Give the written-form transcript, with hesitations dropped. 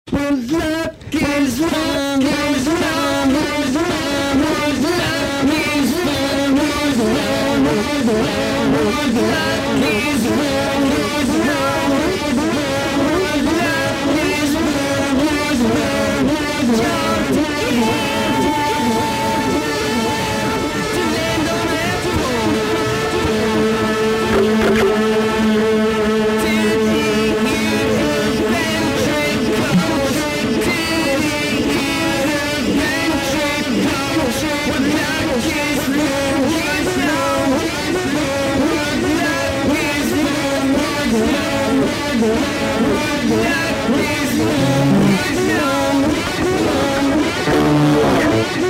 Whose luck is wrong, whose wrong, whose wrong, whose luck is wrong, whose wrong, whose wrong, whose luck is wrong, whose wrong, whose wrong, whose luck is wrong, whose wrong, whose wrong, to land on after What